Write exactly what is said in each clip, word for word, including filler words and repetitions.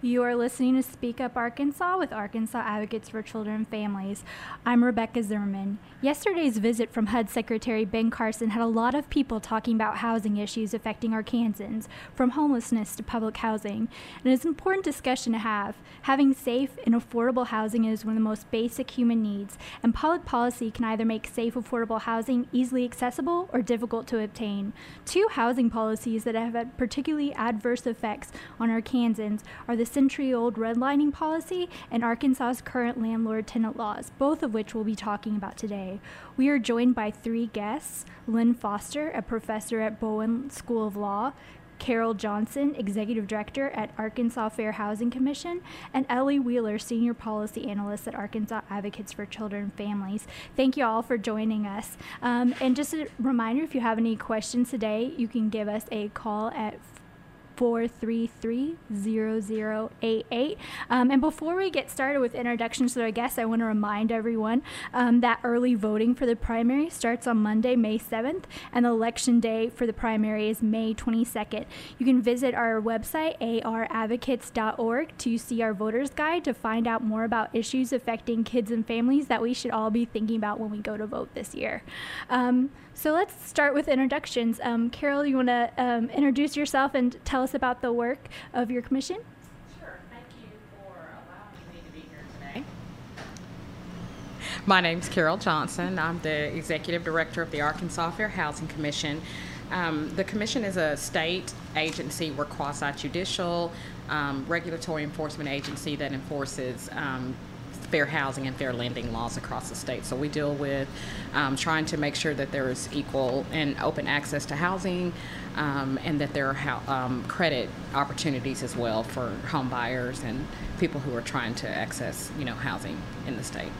You are listening to Speak Up Arkansas with Arkansas Advocates for Children and Families. I'm Rebecca Zimmerman. Yesterday's visit from H U D Secretary Ben Carson had a lot of people talking about housing issues affecting Arkansans, from homelessness to public housing. And it's an important discussion to have. Having safe and affordable housing is one of the most basic human needs, and public policy can either make safe, affordable housing easily accessible or difficult to obtain. Two housing policies that have had particularly adverse effects on Arkansans are the century-old redlining policy and Arkansas's current landlord-tenant laws, both of which we'll be talking about today. We are joined by three guests: Lynn Foster, a professor at Bowen School of Law; Carol Johnson, Executive Director at Arkansas Fair Housing Commission; and Ellie Wheeler, Senior Policy Analyst at Arkansas Advocates for Children and Families. Thank you all for joining us. Um, and just a reminder, if you have any questions today, you can give us a call at four three three, zero zero eight eight. Um, and before we get started with introductions to our guests, I want to remind everyone um, that early voting for the primary starts on Monday, May seventh, and the election day for the primary is May twenty-second. You can visit our website, a r advocates dot org, to see our voters guide to find out more about issues affecting kids and families that we should all be thinking about when we go to vote this year. Um, So let's start with introductions. Um, Carol, you want to um, introduce yourself and tell us about the work of your commission? Sure. Thank you for allowing me to be here today. My name's Carol Johnson. I'm the Executive Director of the Arkansas Fair Housing Commission. Um, the commission is a state agency. We're quasi-judicial, um, regulatory enforcement agency that enforces um, fair housing and fair lending laws across the state. So we deal with um, trying to make sure that there is equal and open access to housing, um, and that there are ho- um, credit opportunities as well for home buyers and people who are trying to access, you know, housing in the state.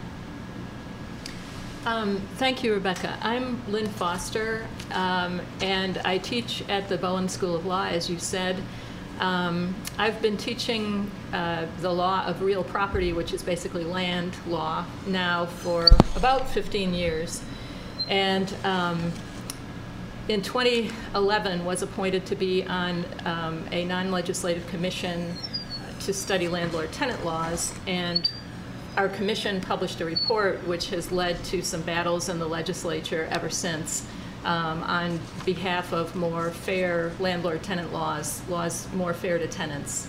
Um, thank you, Rebecca. I'm Lynn Foster, um, and I teach at the Bowen School of Law, as you said. Um, I've been teaching uh, the law of real property, which is basically land law, now for about fifteen years. And um, in twenty eleven was appointed to be on um, a non-legislative commission to study landlord-tenant laws. And our commission published a report which has led to some battles in the legislature ever since. Um, on behalf of more fair landlord-tenant laws, laws more fair to tenants.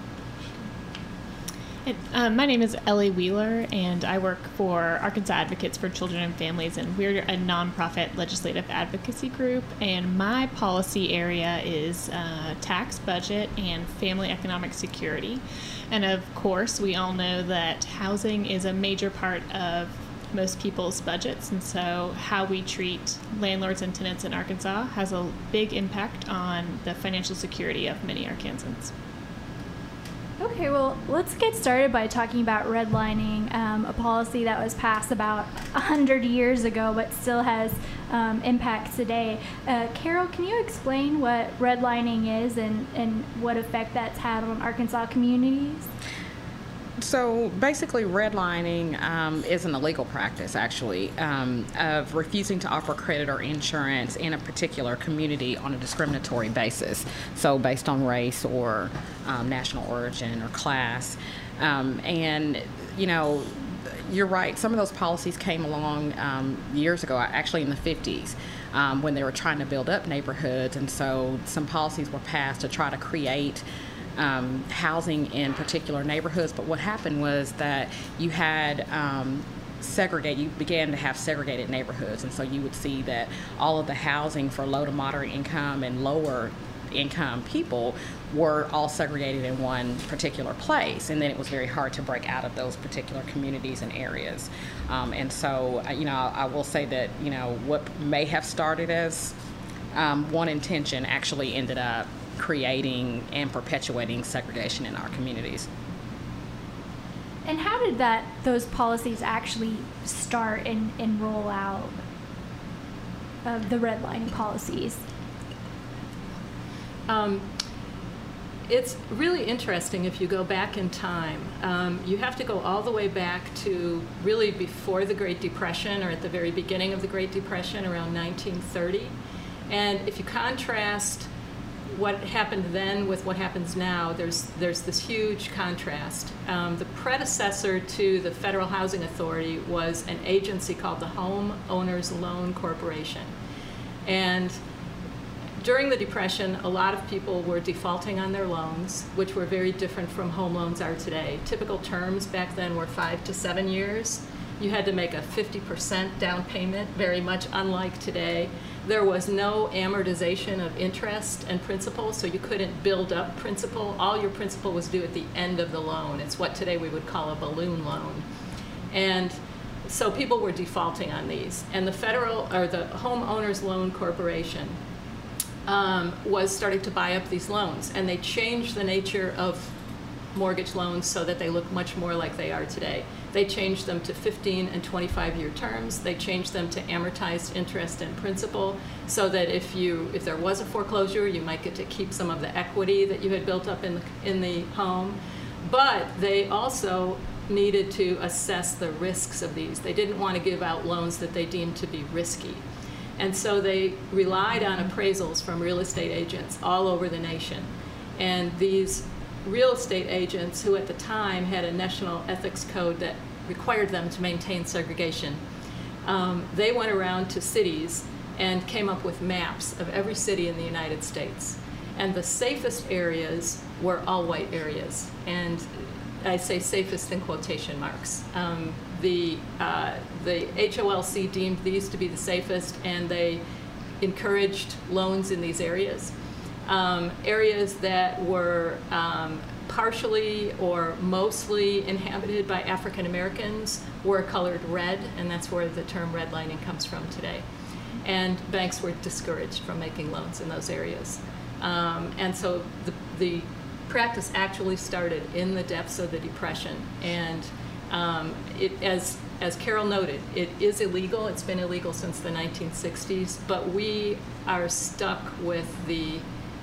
It, um, my name is Ellie Wheeler, and I work for Arkansas Advocates for Children and Families, and we're a nonprofit legislative advocacy group, and my policy area is uh, tax, budget, and family economic security. And of course, we all know that housing is a major part of most people's budgets, and so how we treat landlords and tenants in Arkansas has a big impact on the financial security of many Arkansans. Okay, well, let's get started by talking about redlining, um, a policy that was passed about one hundred years ago but still has um, impacts today. Uh, Carol, can you explain what redlining is and, and what effect that's had on Arkansas communities? So basically, redlining um, is an illegal practice, actually, um, of refusing to offer credit or insurance in a particular community on a discriminatory basis, so based on race or um, national origin or class. Um, and, you know, you're right, some of those policies came along um, years ago, actually in the fifties, um, when they were trying to build up neighborhoods, and so some policies were passed to try to create Um, housing in particular neighborhoods. But what happened was that you had um, segregate, you began to have segregated neighborhoods, and so you would see that all of the housing for low to moderate income and lower income people were all segregated in one particular place, and then it was very hard to break out of those particular communities and areas. Um, and so, you know, I will say that, you know, what may have started as um, one intention actually ended up creating and perpetuating segregation in our communities. And how did that those policies actually start and, and roll out, of the redlining policies? Um, it's really interesting if you go back in time. Um, you have to go all the way back to really before the Great Depression, or at the very beginning of the Great Depression, around nineteen thirty. And if you contrast what happened then with what happens now, there's, there's this huge contrast. Um, the predecessor to the Federal Housing Authority was an agency called the Home Owners Loan Corporation. And during the Depression, a lot of people were defaulting on their loans, which were very different from home loans are today. Typical terms back then were five to seven years. You had to make a fifty percent down payment, very much unlike today. There was no amortization of interest and principal, so you couldn't build up principal. All your principal was due at the end of the loan. It's what today we would call a balloon loan. And so people were defaulting on these. And the federal, or the Homeowners Loan Corporation um, was starting to buy up these loans. And they changed the nature of mortgage loans so that they look much more like they are today. They changed them to fifteen and twenty-five year terms. They changed them to amortized interest and principal, so that if you if there was a foreclosure, you might get to keep some of the equity that you had built up in the, in the home. But they also needed to assess the risks of these. They didn't want to give out loans that they deemed to be risky. And so they relied on appraisals from real estate agents all over the nation. And these real estate agents, who at the time had a national ethics code that required them to maintain segregation, um, they went around to cities and came up with maps of every city in the United States. And the safest areas were all white areas. And I say safest in quotation marks. Um, the, uh, the H O L C deemed these to be the safest, and they encouraged loans in these areas. Um, areas that were um, partially or mostly inhabited by African Americans were colored red, and that's where the term redlining comes from today. And banks were discouraged from making loans in those areas. Um, and so the, the practice actually started in the depths of the Depression. And um, it, as, as Carol noted, it is illegal. It's been illegal since the nineteen sixties, but we are stuck with the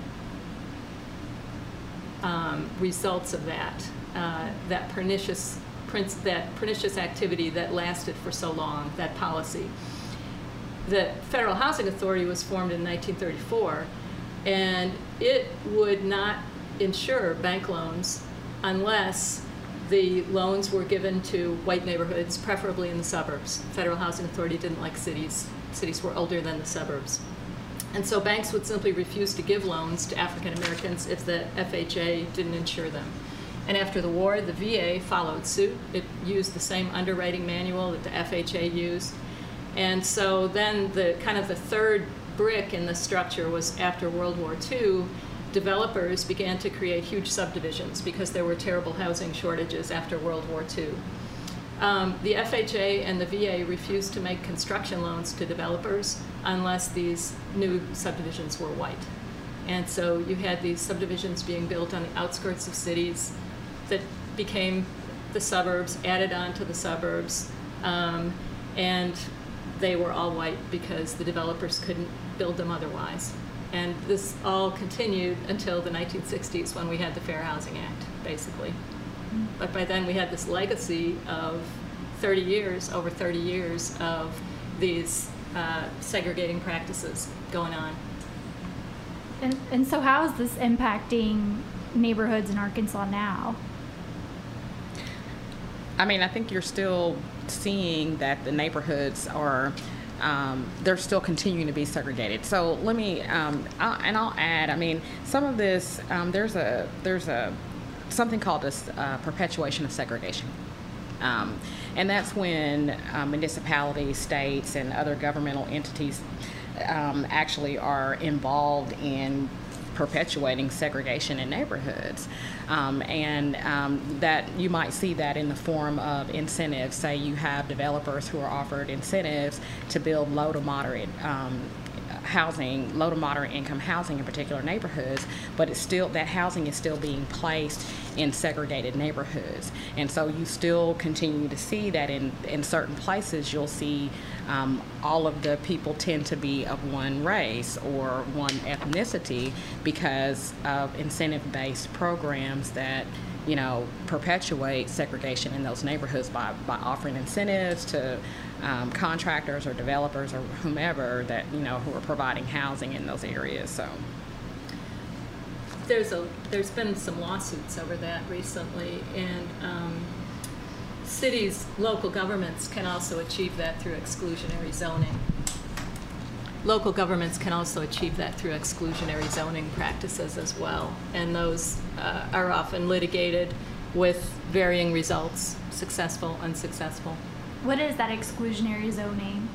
Um, results of that, uh, that pernicious, that pernicious activity that lasted for so long, that policy. The Federal Housing Authority was formed in nineteen thirty-four, and it would not insure bank loans unless the loans were given to white neighborhoods, preferably in the suburbs. Federal Housing Authority didn't like cities. Cities were older than the suburbs. And so banks would simply refuse to give loans to African Americans if the F H A didn't insure them. And after the war, the V A followed suit. It used the same underwriting manual that the F H A used. And so then the kind of the third brick in the structure was, after World War Two, developers began to create huge subdivisions because there were terrible housing shortages after World War Two. Um, the F H A and the V A refused to make construction loans to developers unless these new subdivisions were white. And so you had these subdivisions being built on the outskirts of cities that became the suburbs, added on to the suburbs, um, and they were all white because the developers couldn't build them otherwise. And this all continued until the nineteen sixties, when we had the Fair Housing Act, basically. But by then we had this legacy of thirty years, over thirty years of these uh, segregating practices going on. And, and so how is this impacting neighborhoods in Arkansas now? I mean, I think you're still seeing that the neighborhoods are, um, they're still continuing to be segregated. So let me, um, I'll, and I'll add, I mean, some of this, um, there's a, there's a, something called a uh, perpetuation of segregation. Um, and that's when uh, municipalities, states, and other governmental entities um, actually are involved in perpetuating segregation in neighborhoods. Um, and um, that you might see that in the form of incentives. Say you have developers who are offered incentives to build low to moderate um, housing, low to moderate income housing in particular neighborhoods, but it's still, that housing is still being placed in segregated neighborhoods. And so you still continue to see that in, in certain places you'll see um, all of the people tend to be of one race or one ethnicity because of incentive-based programs that, you know, perpetuate segregation in those neighborhoods by, by offering incentives to um, contractors or developers or whomever that, you know, who are providing housing in those areas. So, there's a there's been some lawsuits over that recently, and um, cities, local governments can also achieve that through exclusionary zoning. Local governments can also achieve that through exclusionary zoning practices as well, and those uh, are often litigated with varying results, successful, unsuccessful. What is that exclusionary zoning?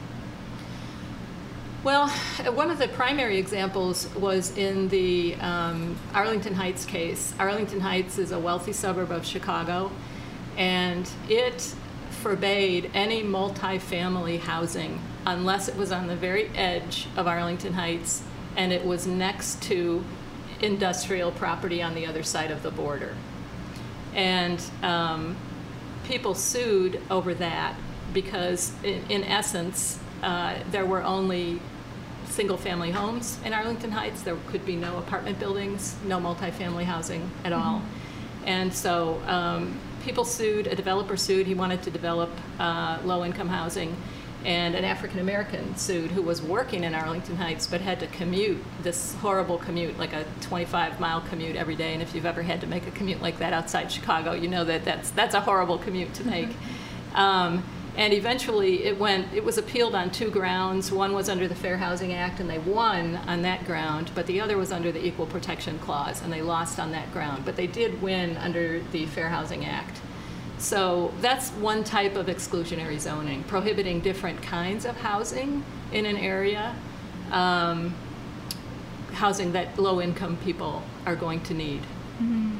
Well, one of the primary examples was in the um, Arlington Heights case. Arlington Heights is a wealthy suburb of Chicago, and it forbade any multifamily housing unless it was on the very edge of Arlington Heights and it was next to industrial property on the other side of the border. And um, people sued over that because, in, in essence, uh, there were only single-family homes in Arlington Heights. There could be no apartment buildings, no multifamily housing at all. Mm-hmm. And so um, people sued, a developer sued, he wanted to develop uh, low-income housing, and an African-American sued who was working in Arlington Heights but had to commute, this horrible commute, like a twenty-five mile commute every day. And if you've ever had to make a commute like that outside Chicago, you know that that's, that's a horrible commute to make. Um, and eventually it went, it was appealed on two grounds. One was under the Fair Housing Act, and they won on that ground, but the other was under the Equal Protection Clause, and they lost on that ground. But they did win under the Fair Housing Act. So that's one type of exclusionary zoning, prohibiting different kinds of housing in an area, um, housing that low-income people are going to need. Mm-hmm.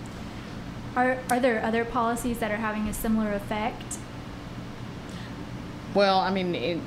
Are, are there other policies that are having a similar effect? Well, I mean, it,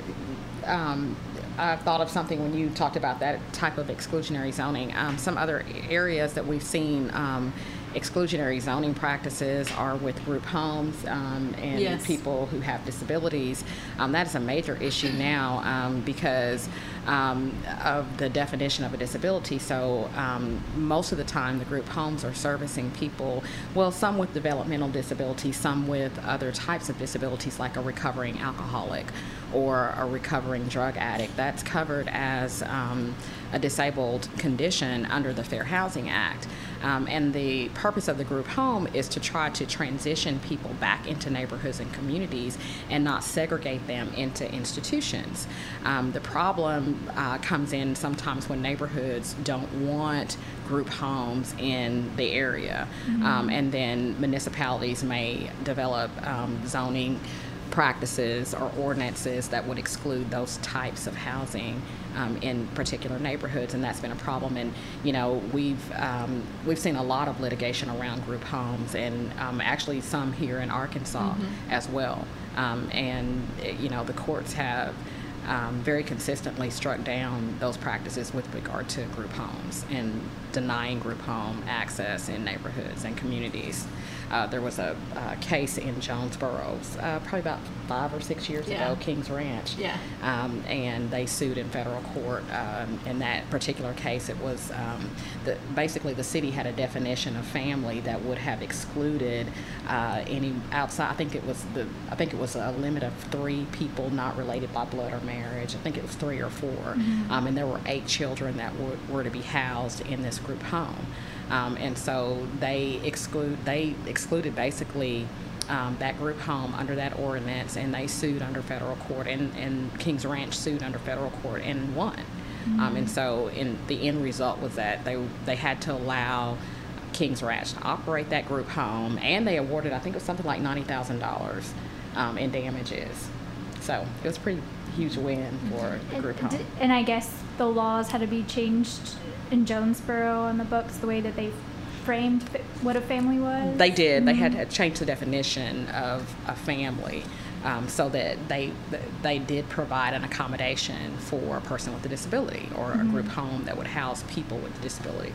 um, I thought of something when you talked about that type of exclusionary zoning. Um, some other areas that we've seen um, exclusionary zoning practices are with group homes um, and yes. people who have disabilities. Um, that is a major issue now um, because um, of the definition of a disability. So um, most of the time the group homes are servicing people, well, some with developmental disabilities, some with other types of disabilities like a recovering alcoholic or a recovering drug addict. That's covered as um, a disabled condition under the Fair Housing Act. Um, and the purpose of the group home is to try to transition people back into neighborhoods and communities and not segregate them into institutions. Um, the problem uh, comes in sometimes when neighborhoods don't want group homes in the area. Mm-hmm. um, and then municipalities may develop um, zoning practices or ordinances that would exclude those types of housing um, in particular neighborhoods, and that's been a problem. And you know, we've um, we've seen a lot of litigation around group homes, and um, actually some here in Arkansas mm-hmm. as well. Um, and you know, the courts have um, very consistently struck down those practices with regard to group homes and denying group home access in neighborhoods and communities. Uh, there was a, a case in Jonesboro, uh, probably about five or six years yeah. ago, Kings Ranch, yeah. um, and they sued in federal court. Um, in that particular case, it was um, the, basically the city had a definition of family that would have excluded uh, any outside. I think it was the I think it was a limit of three people not related by blood or marriage. I think it was three or four, mm-hmm. um, and there were eight children that were, were to be housed in this group home. Um, and so they exclude they excluded basically um, that group home under that ordinance, and they sued under federal court, and, and Kings Ranch sued under federal court and won. Mm-hmm. Um, and so in the end result was that they they had to allow Kings Ranch to operate that group home, and they awarded, I think it was something like ninety thousand dollars um, in damages. So it was a pretty huge win for the group home. And I guess the laws had to be changed in Jonesboro on the books, the way that they framed what a family was? They did. Mm-hmm. They had to change the definition of a family um, so that they they did provide an accommodation for a person with a disability or mm-hmm. a group home that would house people with a disability.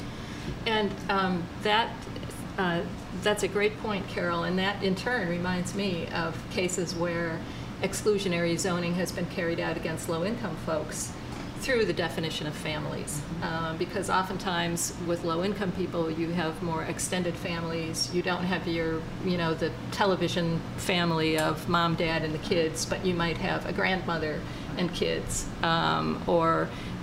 And um, that uh, that's a great point, Carol, and that in turn reminds me of cases where exclusionary zoning has been carried out against low-income folks through the definition of families, um, because oftentimes with low-income people you have more extended families. You don't have your, you know, the television family of mom, dad, and the kids, but you might have a grandmother and kids, um, or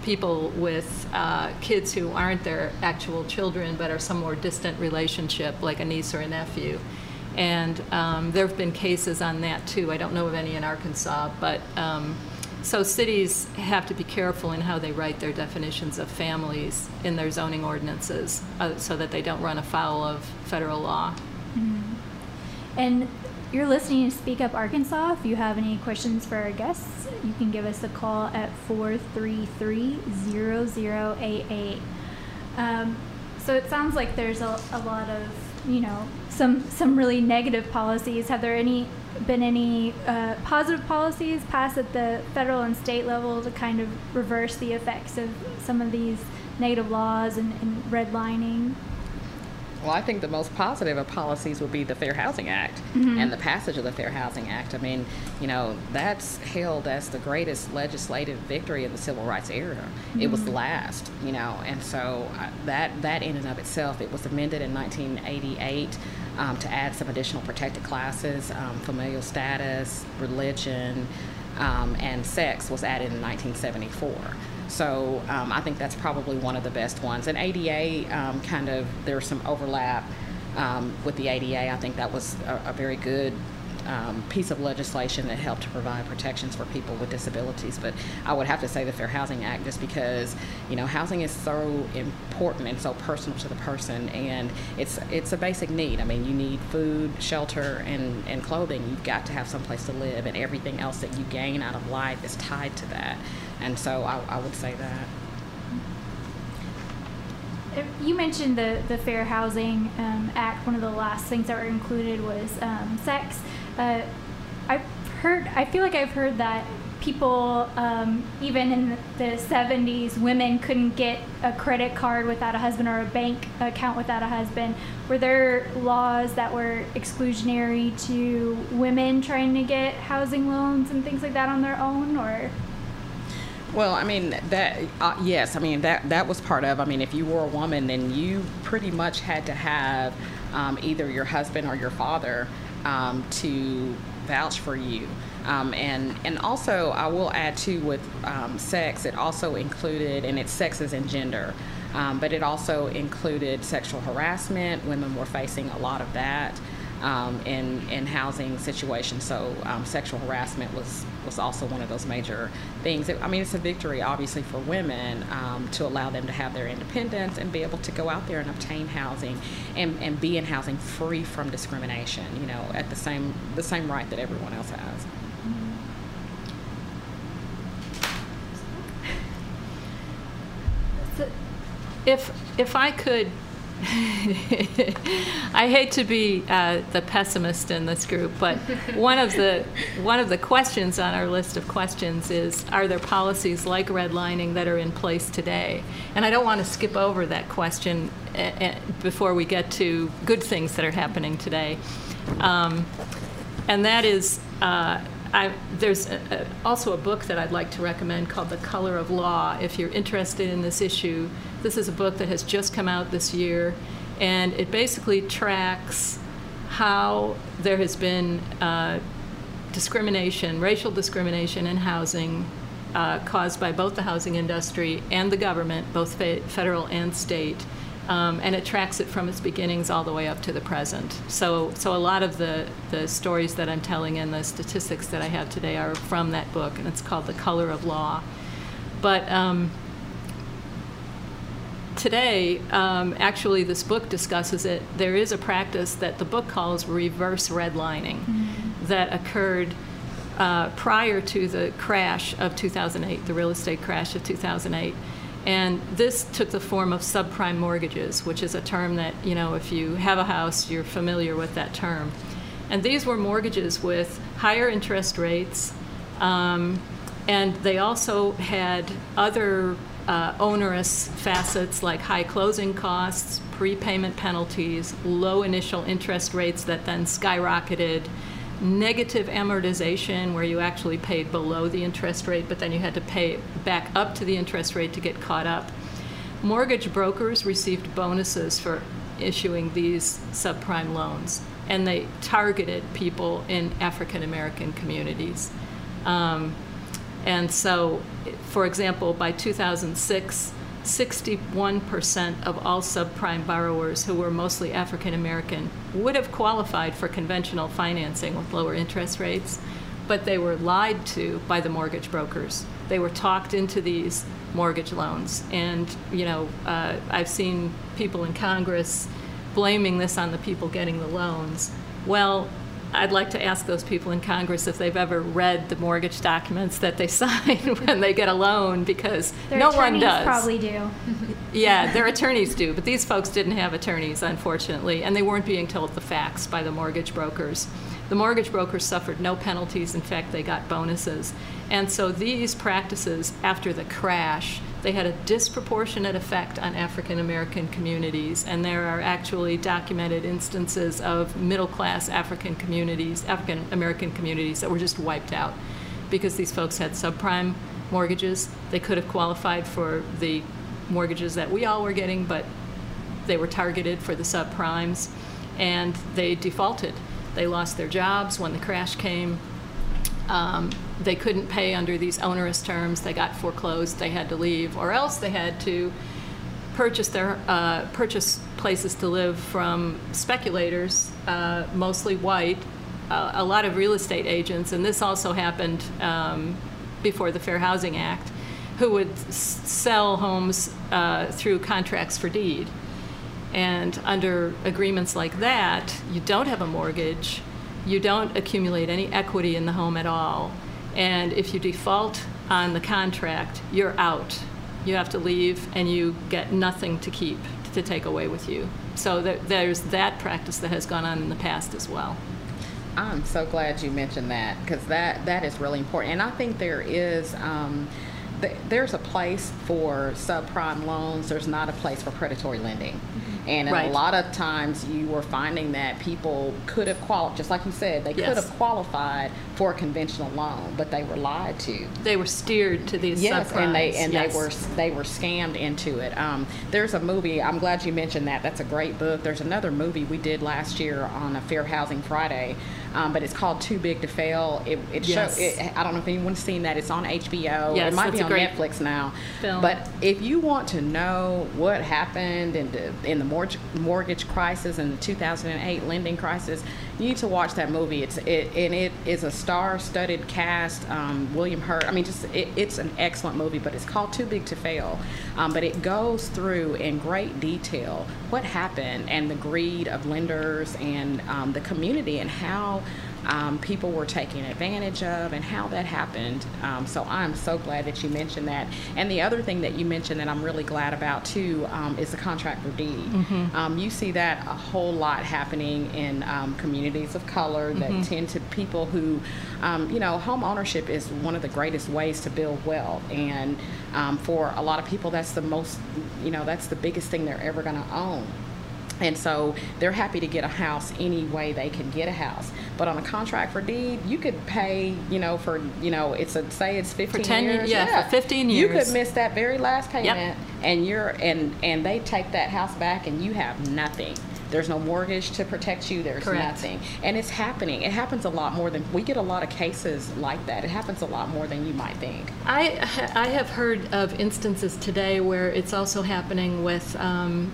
people with uh, kids who aren't their actual children but are some more distant relationship, like a niece or a nephew. And um, there have been cases on that too. I don't know of any in Arkansas, but um, so cities have to be careful in how they write their definitions of families in their zoning ordinances uh, so that they don't run afoul of federal law. Mm-hmm. And you're listening to Speak Up Arkansas. If you have any questions for our guests, you can give us a call at four three three, zero zero eight eight. Um, so it sounds like there's a, a lot of, you know, some some really negative policies. Have there any been any uh, positive policies passed at the federal and state level to kind of reverse the effects of some of these negative laws and, and redlining? Well, I think the most positive of policies would be the Fair Housing Act Mm-hmm. and the passage of the Fair Housing Act. I mean, you know, that's hailed as the greatest legislative victory of the civil rights era. Mm-hmm. It was the last, you know, and so uh, that that in and of itself, it was amended in nineteen eighty-eight um, to add some additional protected classes, um, familial status, religion, um, and sex was added in nineteen seventy-four. So um, I think that's probably one of the best ones. And A D A, um, kind of, there's some overlap um, with the A D A. I think that was a, a very good um, piece of legislation that helped to provide protections for people with disabilities. But I would have to say the Fair Housing Act, just because, you know, housing is so important and so personal to the person, and it's it's a basic need. I mean, you need food, shelter, and, and clothing. You've got to have some place to live, and everything else that you gain out of life is tied to that. And so I, I would say that. You mentioned the, the Fair Housing um, Act. One of the last things that were included was um, sex. Uh, I've heard, I feel like I've heard that people, um, even in the seventies, women couldn't get a credit card without a husband or a bank account without a husband. Were there laws that were exclusionary to women trying to get housing loans and things like that on their own, or? Well, I mean, that, uh, yes, I mean, that, that was part of, I mean, if you were a woman, then you pretty much had to have um, either your husband or your father um, to vouch for you. Um, and, and also, I will add, too, with um, sex, it also included, and it's sex as in gender, um, but it also included sexual harassment. Women were facing a lot of that um, in, in housing situations. So um, sexual harassment was, was also one of those major things. It, I mean, it's a victory, obviously, for women um, to allow them to have their independence and be able to go out there and obtain housing and, and be in housing free from discrimination, you know, at the same, the same right that everyone else has. So if if I could, I hate to be uh, the pessimist in this group, but one of the one of the questions on our list of questions is: are there policies like redlining that are in place today? And I don't want to skip over that question uh, uh, before we get to good things that are happening today. Um, and that is. Uh, I, there's a, a, also a book that I'd like to recommend called The Color of Law. If you're interested in this issue, this is a book that has just come out this year, and it basically tracks how there has been uh, discrimination, racial discrimination in housing uh, caused by both the housing industry and the government, both fe- federal and state. Um, and it tracks it from its beginnings all the way up to the present. So, so a lot of the, the stories that I'm telling and the statistics that I have today are from that book, and it's called The Color of Law. But um, today, um, actually, this book discusses it. There is a practice that the book calls reverse redlining mm-hmm. that occurred uh, prior to the crash of two thousand eight, the real estate crash of two thousand eight. And this took the form of subprime mortgages, which is a term that, you know, if you have a house, you're familiar with that term. And these were mortgages with higher interest rates, um, and they also had other uh, onerous facets like high closing costs, prepayment penalties, low initial interest rates that then skyrocketed, negative amortization where you actually paid below the interest rate, but then you had to pay back up to the interest rate to get caught up. Mortgage brokers received bonuses for issuing these subprime loans, and they targeted people in African American communities. Um, And so, for example, by two thousand six, sixty-one percent of all subprime borrowers, who were mostly African American, would have qualified for conventional financing with lower interest rates, but they were lied to by the mortgage brokers. They were talked into these mortgage loans. And, you know, uh, I've seen people in Congress blaming this on the people getting the loans. Well, I'd like to ask those people in Congress if they've ever read the mortgage documents that they sign when they get a loan, because Their no one attorneys does. probably do. Yeah, their attorneys do, but these folks didn't have attorneys, unfortunately, and they weren't being told the facts by the mortgage brokers. The mortgage brokers suffered no penalties. In fact, they got bonuses. And so these practices, after the crash, they had a disproportionate effect on African American communities, and there are actually documented instances of middle-class African communities, African American communities, that were just wiped out because these folks had subprime mortgages. They could have qualified for the mortgages that we all were getting, but they were targeted for the subprimes, and they defaulted. They lost their jobs when the crash came. Um, they couldn't pay under these onerous terms. They got foreclosed. They had to leave, or else they had to purchase their uh, purchase places to live from speculators, uh, mostly white, uh, a lot of real estate agents, and this also happened um, before the Fair Housing Act, who would s- sell homes uh, through contracts for deed. And under agreements like that, you don't have a mortgage, you don't accumulate any equity in the home at all, and if you default on the contract, you're out. You have to leave, and you get nothing to keep, to take away with you. So there, there's that practice that has gone on in the past as well. I'm so glad you mentioned that, because that, that is really important. And I think there is, um, th- there's a place for subprime loans. There's not a place for predatory lending. Mm-hmm. And Right. a lot of times you were finding that people could have qualified, just like you said, they Yes. could have qualified for a conventional loan, but they were lied to. They were steered to these Yes, subprimes. and they and Yes. they were they were scammed into it. Um, there's a movie. I'm glad you mentioned that. That's a great book. There's another movie we did last year on a Fair Housing Friday, um, but it's called Too Big to Fail. It, it Yes. show. It, I don't know if anyone's seen that. It's on H B O. Yes, it might that's be a on great Netflix now. film. But if you want to know what happened in the in the mortgage mortgage crisis and the two thousand eight lending crisis, you need to watch that movie. It's it and it is a star-studded cast. Um, William Hurt. I mean, just it, it's an excellent movie. But it's called Too Big to Fail. Um, but it goes through in great detail what happened and the greed of lenders and um, the community and how um, people were taken advantage of and how that happened. Um, so I'm so glad that you mentioned that. And the other thing that you mentioned that I'm really glad about too um, is the contract for deed. Mm-hmm. Um, you see that a whole lot happening in um, communities of color that mm-hmm. tend to people who, um, you know, home ownership is one of the greatest ways to build wealth. And um, for a lot of people, that's the most, you know, that's the biggest thing they're ever going to own. And so they're happy to get a house any way they can get a house. But on a contract for deed, you could pay, you know, for, you know, it's a, say it's fifteen for ten years. Yeah, yeah, for fifteen years. You could miss that very last payment, Yep. and you're, and, and they take that house back and you have nothing. There's no mortgage to protect you. There's Correct. nothing. And it's happening. It happens a lot more than, we get a lot of cases like that. It happens a lot more than you might think. I, I have heard of instances today where it's also happening with um,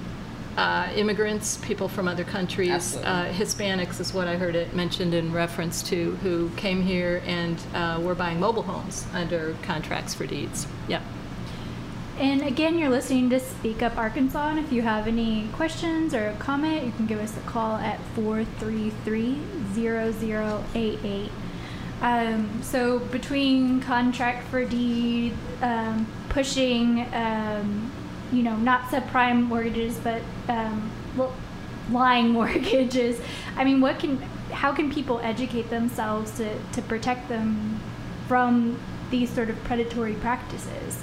uh, immigrants, people from other countries. Absolutely. Uh, Hispanics is what I heard it mentioned in reference to, who came here and uh, were buying mobile homes under contracts for deeds. Yep. And again, you're listening to Speak Up Arkansas, and if you have any questions or a comment, you can give us a call at four three three, zero zero eight eight. Um, so between contract for deed, um, pushing, um, you know, not subprime mortgages, but um, well, lying mortgages, I mean, what can, how can people educate themselves to, to protect them from these sort of predatory practices?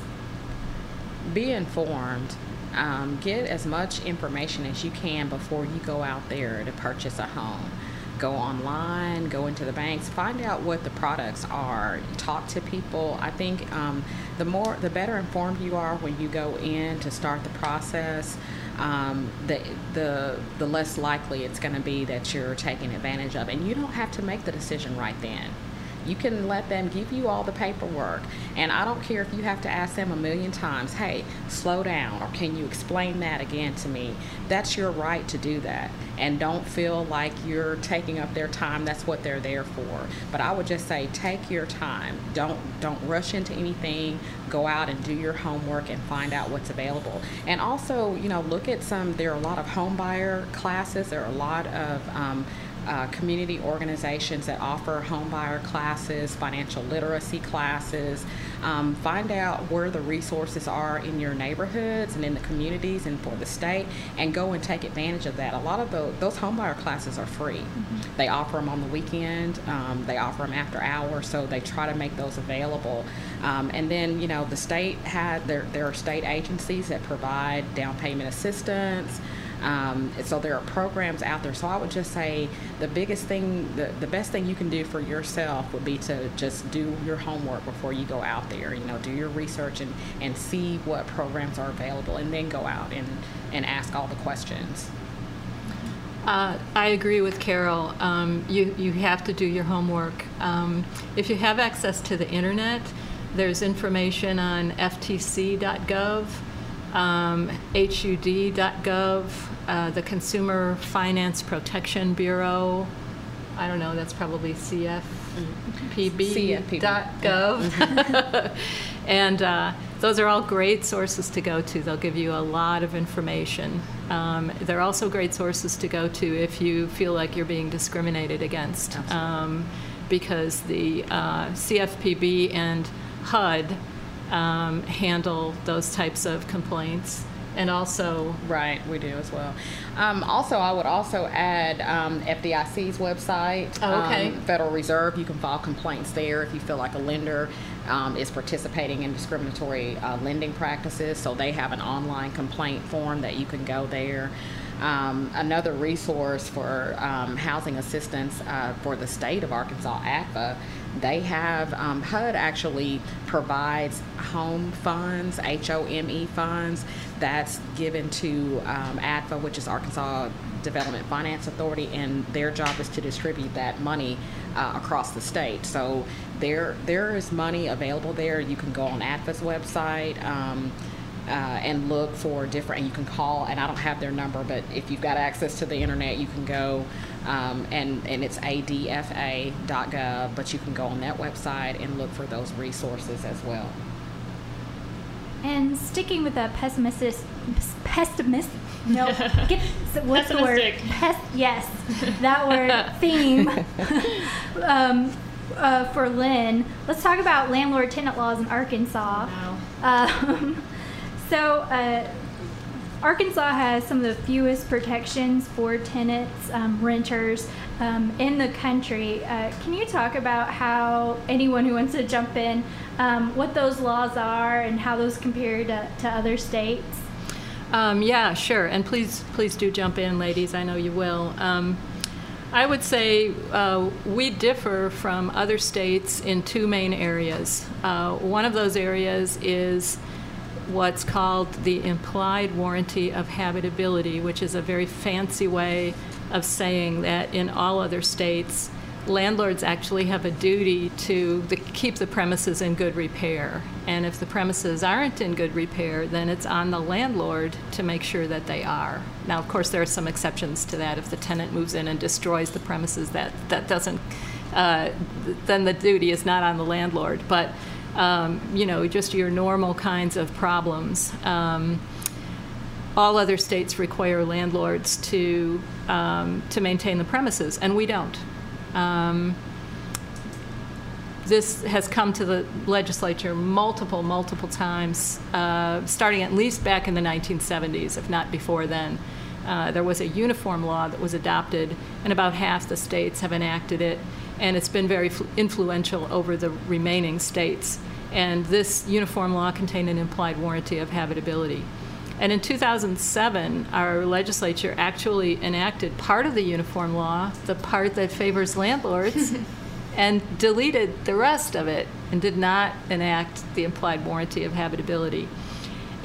Be informed. Um, get as much information as you can before you go out there to purchase a home. Go online, go into the banks, find out what the products are, talk to people. I think um, the more, the better informed you are when you go in to start the process, um, the, the, the less likely it's going to be that you're taken advantage of. And you don't have to make the decision right then. You can let them give you all the paperwork. And I don't care if you have to ask them a million times, hey, slow down, or can you explain that again to me? That's your right to do that. And don't feel like you're taking up their time. That's what they're there for. But I would just say, take your time. Don't don't rush into anything. Go out and do your homework and find out what's available. And also, you know, look at some, there are a lot of home buyer classes. There are a lot of um, Uh, community organizations that offer home buyer classes, financial literacy classes. Um, find out where the resources are in your neighborhoods and in the communities and for the state, and go and take advantage of that. A lot of the, those home buyer classes are free. Mm-hmm. They offer them on the weekend. Um, they offer them after hours, so they try to make those available. Um, and then, you know, the state had, there, there are state agencies that provide down payment assistance. Um, so there are programs out there. So I would just say the biggest thing, the, the best thing you can do for yourself would be to just do your homework before you go out there. You know, do your research and, and see what programs are available, and then go out and, and ask all the questions. Uh, I agree with Carol. Um, you, you have to do your homework. Um, if you have access to the internet, there's information on F T C dot gov. Um, H U D dot gov, uh, the Consumer Finance Protection Bureau. I don't know, that's probably C F P B dot gov. And uh, those are all great sources to go to. They'll give you a lot of information. Um, they're also great sources to go to if you feel like you're being discriminated against. Um, because the uh, C F P B and H U D Um, handle those types of complaints, and also right, we do as well. Um, also, I would also add um, F D I C's website. Oh, okay. Um, Federal Reserve. You can file complaints there if you feel like a lender um, is participating in discriminatory uh, lending practices. So they have an online complaint form that you can go there. Um, another resource for um, housing assistance uh, for the state of Arkansas, A C F A, they have, um, H U D actually provides home funds, H O M E funds, that's given to um, A D F A, which is Arkansas Development Finance Authority, and their job is to distribute that money uh, across the state. So there, there is money available there. You can go on A D F A's website. Um, Uh, and look for different, and you can call, and I don't have their number, but if you've got access to the internet, you can go, um, and, and it's A D F A dot gov, but you can go on that website and look for those resources as well. And sticking with the pessimistic, pessimist, no, get, what's the word? Pes, yes, that word, theme. um, uh, for Lynn, let's talk about landlord-tenant laws in Arkansas. Wow. Um, So, uh, Arkansas has some of the fewest protections for tenants, um, renters um, in the country. Uh, can you talk about how anyone who wants to jump in, um, what those laws are and how those compare to, to other states? Um, yeah, sure. And please, please do jump in, ladies. I know you will. Um, I would say uh, we differ from other states in two main areas. Uh, one of those areas is what's called the implied warranty of habitability, which is a very fancy way of saying that in all other states, landlords actually have a duty to the, keep the premises in good repair. And if the premises aren't in good repair, then it's on the landlord to make sure that they are. Now, of course, there are some exceptions to that. If the tenant moves in and destroys the premises, that, that doesn't, uh, then the duty is not on the landlord. But Um, you know, just your normal kinds of problems. Um, all other states require landlords to um, to maintain the premises, and we don't. Um, this has come to the legislature multiple, multiple times, uh, starting at least back in the nineteen seventies, if not before then. Uh, there was a uniform law that was adopted, and about half the states have enacted it, and it's been very influential over the remaining states. And this uniform law contained an implied warranty of habitability. And in two thousand seven, our legislature actually enacted part of the uniform law, the part that favors landlords, and deleted the rest of it and did not enact the implied warranty of habitability.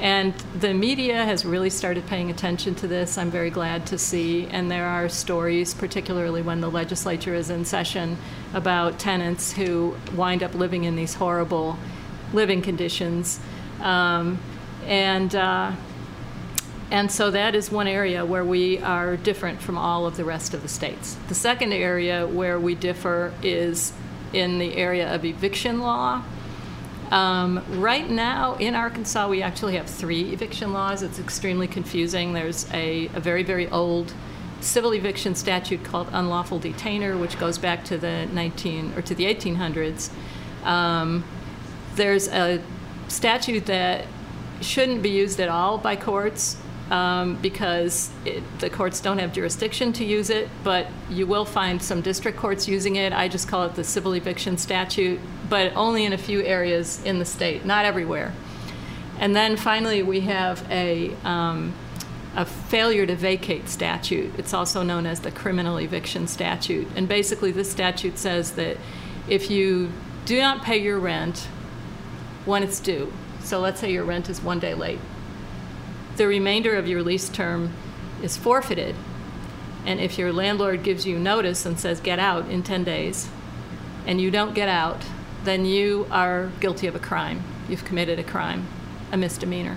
And the media has really started paying attention to this, I'm very glad to see. And there are stories, particularly when the legislature is in session, about tenants who wind up living in these horrible living conditions. Um, and, uh, and so that is one area where we are different from all of the rest of the states. The second area where we differ is in the area of eviction law. Um, right now in Arkansas, we actually have three eviction laws. It's extremely confusing. There's a, a very, very old civil eviction statute called unlawful detainer, which goes back to the nineteen or to the eighteen hundreds. Um, there's a statute that shouldn't be used at all by courts um, because it, the courts don't have jurisdiction to use it, but you will find some district courts using it. I just call it the civil eviction statute, but only in a few areas in the state, not everywhere. And then finally, we have a, um, a failure to vacate statute. It's also known as the criminal eviction statute. And basically, this statute says that if you do not pay your rent when it's due, so let's say your rent is one day late, the remainder of your lease term is forfeited. And if your landlord gives you notice and says, get out in ten days, and you don't get out, then you are guilty of a crime. You've committed a crime, a misdemeanor.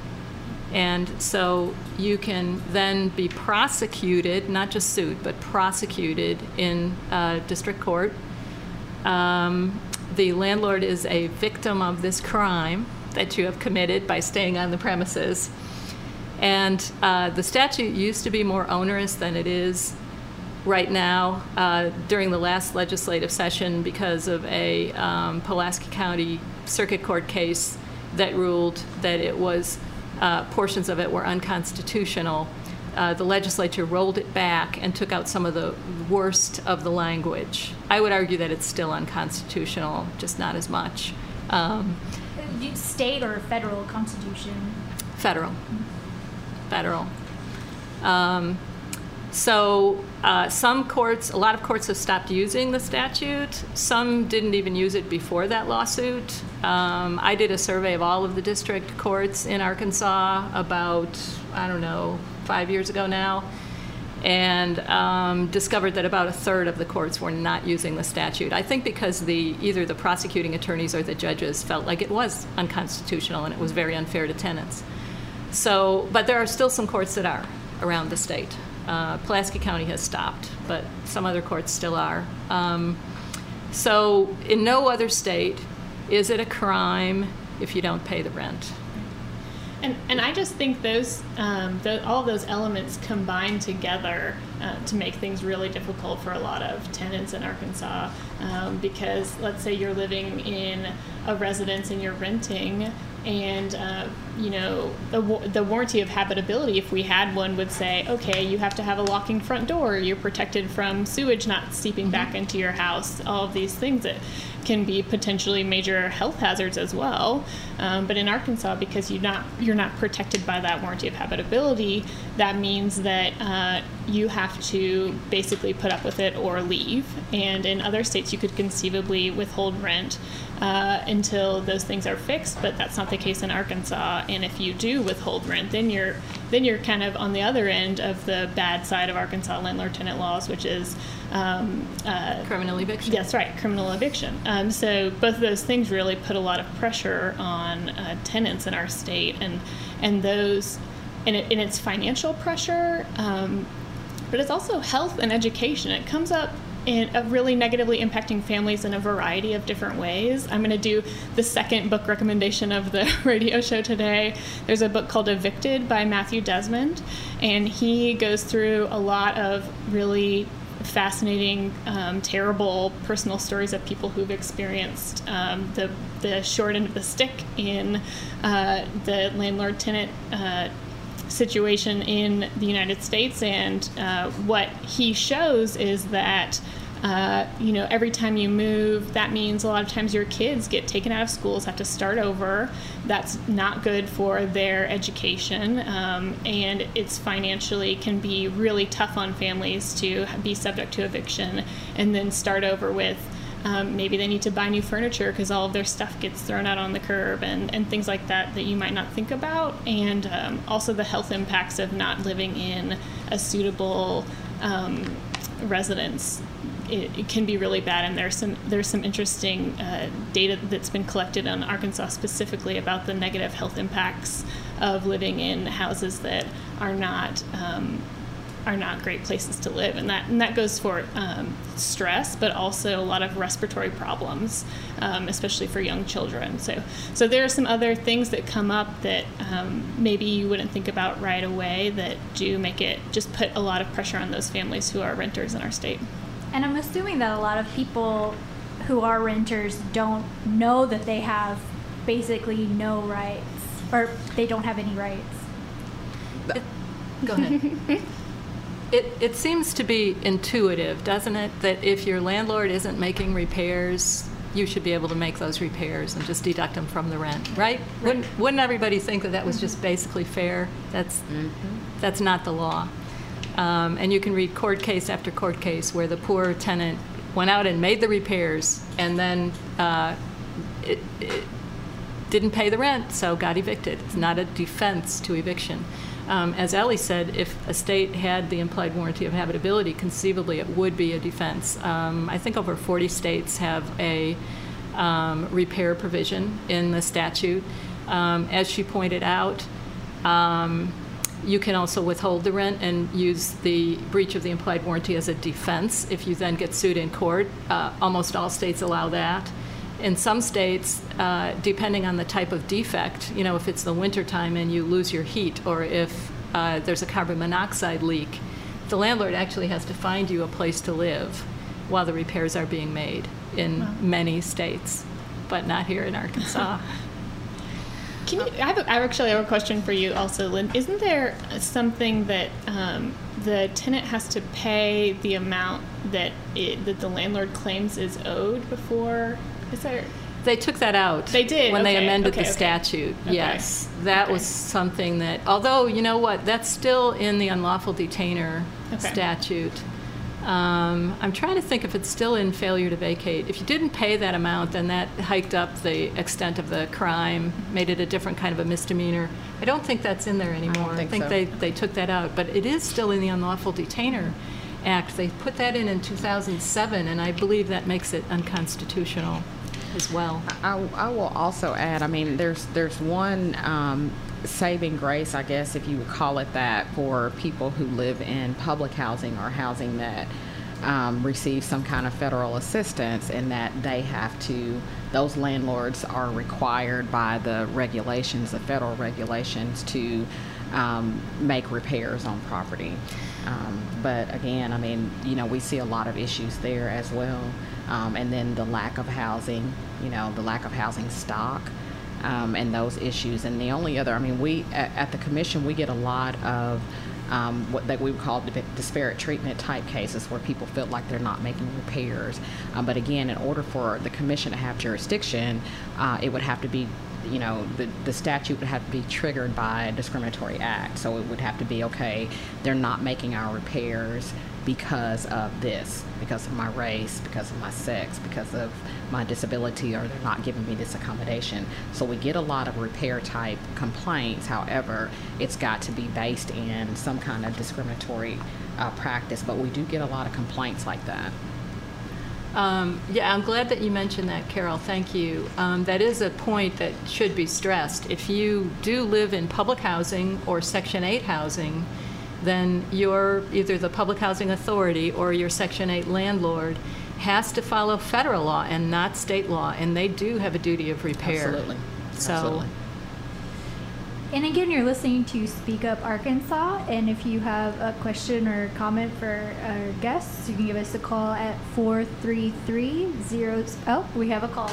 And so you can then be prosecuted, not just sued, but prosecuted in uh, district court. Um, the landlord is a victim of this crime that you have committed by staying on the premises. And uh, the statute used to be more onerous than it is right now. Uh, during the last legislative session, because of a um, Pulaski County Circuit Court case that ruled that it was, uh, portions of it were unconstitutional, uh, the legislature rolled it back and took out some of the worst of the language. I would argue that it's still unconstitutional, just not as much. Um, State or federal constitution? Federal. Federal. Um, so uh, some courts, a lot of courts have stopped using the statute. Some didn't even use it before that lawsuit. Um, I did a survey of all of the district courts in Arkansas about, I don't know, five years ago now, and um, discovered that about a third of the courts were not using the statute. I think because the either the prosecuting attorneys or the judges felt like it was unconstitutional and it was very unfair to tenants. So, but there are still some courts that are around the state. Uh, Pulaski County has stopped, but some other courts still are. Um, so in no other state is it a crime if you don't pay the rent. And, and I just think those, um, the, all of those elements combine together uh, to make things really difficult for a lot of tenants in Arkansas. Um, because let's say you're living in a residence and you're renting, and uh, you know the, the warranty of habitability, if we had one, would say, okay, you have to have a locking front door, you're protected from sewage not seeping back into your house, all of these things that can be potentially major health hazards as well. Um, but in Arkansas, because you're not you're not protected by that warranty of habitability, that means that uh, you have to basically put up with it or leave. And in other states, you could conceivably withhold rent uh, until those things are fixed, but that's not the case in Arkansas. And if you do withhold rent, then you're then you're kind of on the other end of the bad side of Arkansas landlord-tenant laws, which is um, uh, criminal eviction. That's right, criminal eviction. Um, so both of those things really put a lot of pressure on uh, tenants in our state, and and those, and, it, and it's financial pressure, um, but it's also health and education. It comes up in a really negatively impacting families in a variety of different ways. I'm going to do the second book recommendation of the radio show today. There's a book called Evicted by Matthew Desmond, and he goes through a lot of really fascinating, um, terrible personal stories of people who've experienced um, the, the short end of the stick in uh, the landlord-tenant uh, situation in the United States. And uh, what he shows is that Uh, you know, every time you move, that means a lot of times your kids get taken out of schools, have to start over. That's not good for their education, um, and it's financially can be really tough on families to be subject to eviction and then start over with Um, maybe they need to buy new furniture because all of their stuff gets thrown out on the curb, and, and things like that that you might not think about. And um, also the health impacts of not living in a suitable um, residence. It, it can be really bad, and there's some there's some interesting uh, data that's been collected on Arkansas specifically about the negative health impacts of living in houses that are not um, are not great places to live, and that and that goes for um, stress, but also a lot of respiratory problems, um, especially for young children. So so there are some other things that come up that um, maybe you wouldn't think about right away that do make it just put a lot of pressure on those families who are renters in our state. And I'm assuming that a lot of people who are renters don't know that they have basically no rights, or they don't have any rights. It, go ahead. It, it seems to be intuitive, doesn't it, that if your landlord isn't making repairs, you should be able to make those repairs and just deduct them from the rent, right? right. Wouldn't, wouldn't everybody think that that was just basically fair? That's, mm-hmm. that's not the law. Um, and you can read court case after court case where the poor tenant went out and made the repairs and then uh, it, it didn't pay the rent, so got evicted. It's not a defense to eviction. Um, as Ellie said, if a state had the implied warranty of habitability, conceivably it would be a defense. Um, I think over forty states have a um, repair provision in the statute. Um, as she pointed out, um, you can also withhold the rent and use the breach of the implied warranty as a defense if you then get sued in court. Uh, almost all states allow that. In some states, uh, depending on the type of defect, you know, if it's the wintertime and you lose your heat, or if uh, there's a carbon monoxide leak, the landlord actually has to find you a place to live while the repairs are being made in wow. many states, but not here in Arkansas. Can you, I, have a, I actually have a question for you also, Lynn. Isn't there something that um, the tenant has to pay the amount that it, that the landlord claims is owed before? Is there? They took that out. They did when okay. they amended okay, the okay. statute. Okay. Yes, that okay. was something that. Although you know what, that's still in the unlawful detainer okay. statute. Um, I'm trying to think if it's still in failure to vacate. If you didn't pay that amount, then that hiked up the extent of the crime, made it a different kind of a misdemeanor. I don't think that's in there anymore. I, think I think so. they, they took that out, but it is still in the Unlawful Detainer Act. They put that in in two thousand seven, and I believe that makes it unconstitutional as well. I, I will also add, I mean, there's there's one um, saving grace, I guess, if you would call it that, for people who live in public housing or housing that um, receive some kind of federal assistance, in that they have to, those landlords are required by the regulations, the federal regulations, to um, make repairs on property. Um, but again, I mean, you know, we see a lot of issues there as well. Um, and then the lack of housing, you know, the lack of housing stock, um, and those issues. And the only other, I mean, we at, at the commission, we get a lot of um, what that we would call disparate treatment type cases where people feel like they're not making repairs. Um, but again, in order for the commission to have jurisdiction, uh, it would have to be, you know, the, the statute would have to be triggered by a discriminatory act. So it would have to be, okay, they're not making our repairs because of this, because of my race, because of my sex, because of my disability, or they're not giving me this accommodation. So we get a lot of repair type complaints. However, it's got to be based in some kind of discriminatory uh, practice, but we do get a lot of complaints like that. Um, yeah, I'm glad that you mentioned that, Carol. Thank you. Um, that is a point that should be stressed. If you do live in public housing or Section eight housing, then your either the public housing authority or your Section eight landlord has to follow federal law and not state law, and they do have a duty of repair. Absolutely. So. Absolutely. And again, you're listening to Speak Up Arkansas, and if you have a question or comment for our guests, you can give us a call at four three three zero. Oh, we have a call.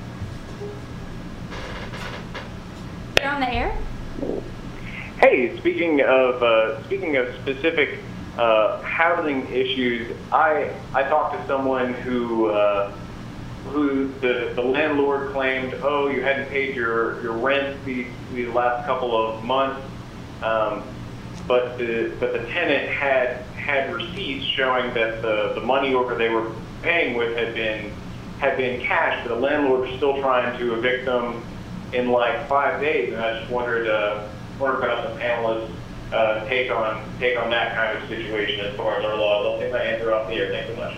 You're on the air? Hey, speaking of uh, speaking of specific uh, housing issues, I I talked to someone who uh, who the, the landlord claimed, oh, you hadn't paid your, your rent the, the last couple of months, um, but the but the tenant had had receipts showing that the, the money order they were paying with had been had been cashed, but the landlord was still trying to evict them in like five days. And I just wondered, uh, wondered about the panelists' uh, take on take on that kind of situation as far as our laws. I'll take my answer off the air. Thanks so much.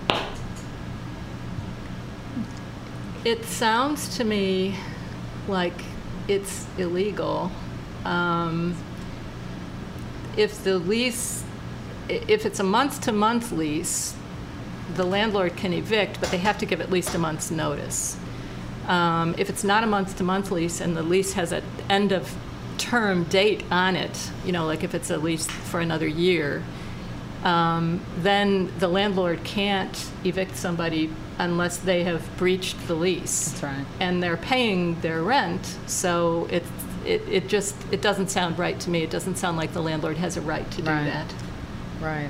It sounds to me like it's illegal. Um, if the lease, if it's a month-to-month lease, the landlord can evict, but they have to give at least a month's notice. Um, if it's not a month-to-month lease and the lease has an end-of-term date on it, you know, like if it's a lease for another year, um, then the landlord can't evict somebody unless they have breached the lease. That's right. And they're paying their rent, so it, it, it just, it doesn't sound right to me. It doesn't sound like the landlord has a right to do Right. that. Right.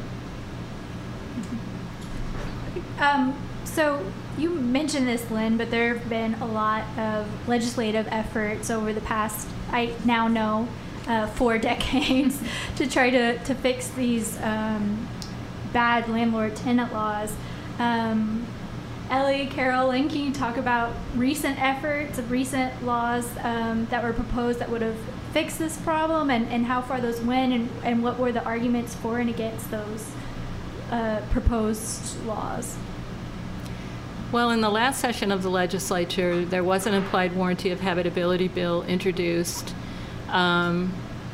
Um, so you mentioned this, Lynn, but there have been a lot of legislative efforts over the past, I now know, uh, four decades to try to, to fix these um, bad landlord-tenant laws. Um, Ellie, Carol, Lynn, can you talk about recent efforts of recent laws um, that were proposed that would have fixed this problem, and, and how far those went, and, and what were the arguments for and against those uh, proposed laws? Well, in the last session of the legislature, there was an implied warranty of habitability bill introduced. Um,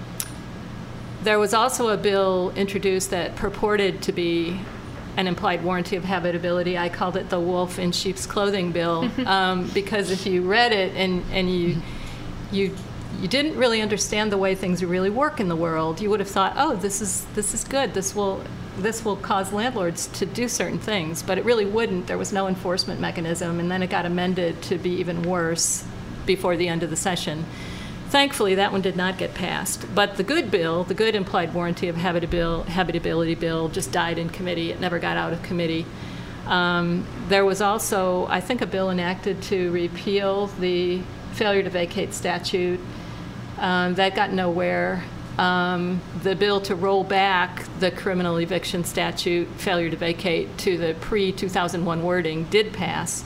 there was also a bill introduced that purported to be an implied warranty of habitability. I called it the wolf in sheep's clothing bill, um, because if you read it and, and you, you, you didn't really understand the way things really work in the world, you would have thought, oh, this is, this is good. This will, this will cause landlords to do certain things, but it really wouldn't. There was no enforcement mechanism, and then it got amended to be even worse before the end of the session. Thankfully, that one did not get passed. But the good bill, the good implied warranty of habitabil- habitability bill, just died in committee. It never got out of committee. Um, there was also, I think, a bill enacted to repeal the failure to vacate statute. Um, that got nowhere. Um, the bill to roll back the criminal eviction statute, failure to vacate, to the pre two thousand one wording did pass.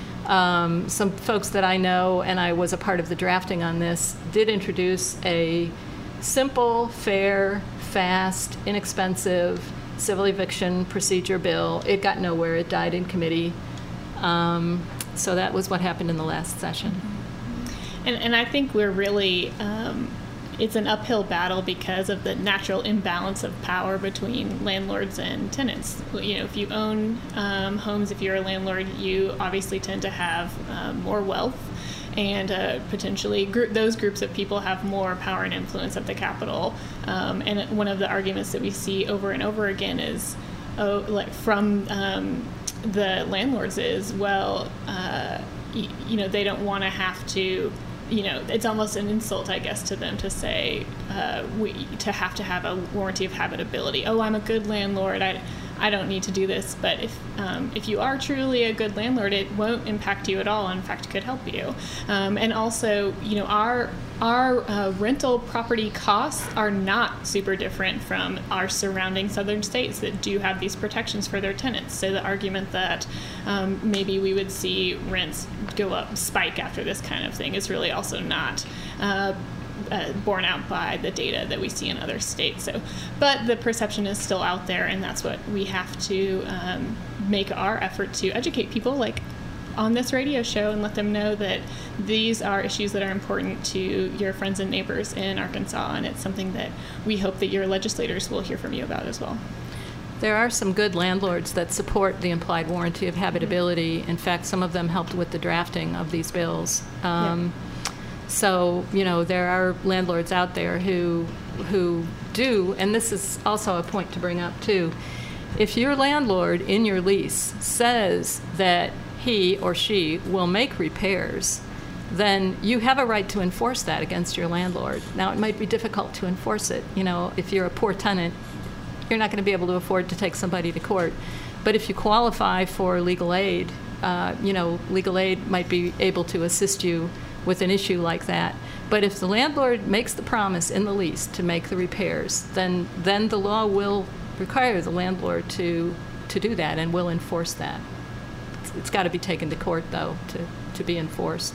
Um, some folks that I know, and I was a part of the drafting on this, did introduce a simple, fair, fast, inexpensive civil eviction procedure bill. It got nowhere. It died in committee. Um, so that was what happened in the last session. And, and I think we're really, um, it's an uphill battle because of the natural imbalance of power between landlords and tenants. You know, if you own um, homes, if you're a landlord, you obviously tend to have um, more wealth, and uh, potentially gr- those groups of people have more power and influence at the Capitol. Um, and one of the arguments that we see over and over again is, oh, like from um, the landlords is, well, uh, y- you know, they don't want to have to. You know, it's almost an insult, I guess, to them to say uh, we to have to have a warranty of habitability. Oh, I'm a good landlord. I, I don't need to do this. But if um, if you are truly a good landlord, it won't impact you at all. In fact, could help you. Um, and also, you know, our our uh, rental property costs are not super different from our surrounding southern states that do have these protections for their tenants. So the argument that um, maybe we would see rents go up, spike after this kind of thing is really also not uh, uh, borne out by the data that we see in other states. So, but the perception is still out there, and that's what we have to um, make our effort to educate people, like on this radio show, and let them know that these are issues that are important to your friends and neighbors in Arkansas, and it's something that we hope that your legislators will hear from you about as well. There are some good landlords that support the implied warranty of habitability. In fact, some of them helped with the drafting of these bills. Um, yeah. So, you know, there are landlords out there who who do, and this is also a point to bring up too. If your landlord in your lease says that he or she will make repairs, then you have a right to enforce that against your landlord. Now, it might be difficult to enforce it. You know, if you're a poor tenant, you're not going to be able to afford to take somebody to court. But if you qualify for legal aid, uh, you know, legal aid might be able to assist you with an issue like that. But if the landlord makes the promise in the lease to make the repairs, then then the law will require the landlord to to do that and will enforce that. it's, it's got to be taken to court, though, to, to be enforced.